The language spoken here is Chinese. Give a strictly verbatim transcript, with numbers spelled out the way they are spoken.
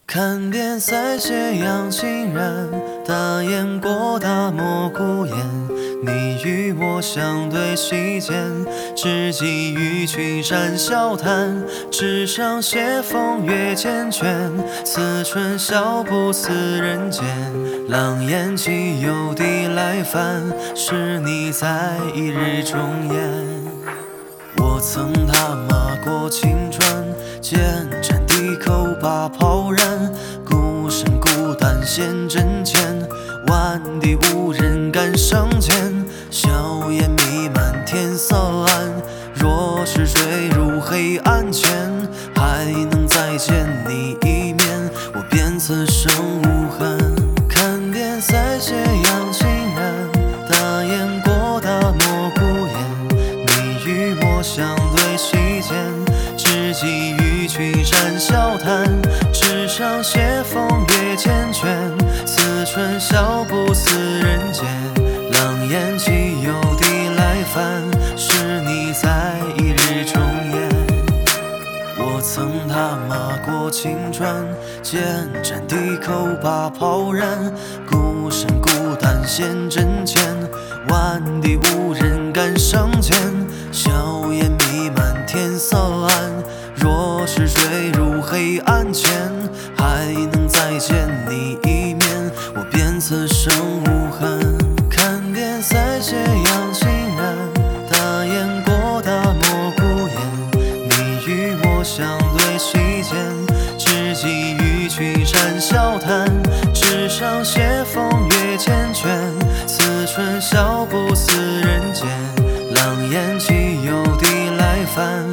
看遍塞斜阳晴然，大雁过大漠孤雁。你与我相对席间，知己与君山笑谈。纸上写风月缱绻，此春晓不似人间。狼烟起又地来返，是你在一日中烟。我曾踏马过青川，见战地口把炮燃。孤身孤单现阵前，万里无人敢上前。硝烟弥漫天色暗，若是坠入黑暗前，还能再见你一面，我便此生无憾。看遍塞斜阳晴然，大雁过大漠孤雁。你与我相对席间，知己与君山笑谈。纸上写风月缱绻，此春晓不似人间。狼烟起又地来返，是你在一日中烟。我曾踏马过青川，见战地口把炮燃。孤身孤单现阵前，万里无人敢上前。硝烟弥漫天色暗，若是坠入黑暗前，还能再见你一面，我便此生无憾。看遍塞斜阳晴然，大雁过大漠孤雁。你与我相对席间，知己与君山笑谈。纸上写风月缱绻，此春晓不似人间。狼烟起又地来返，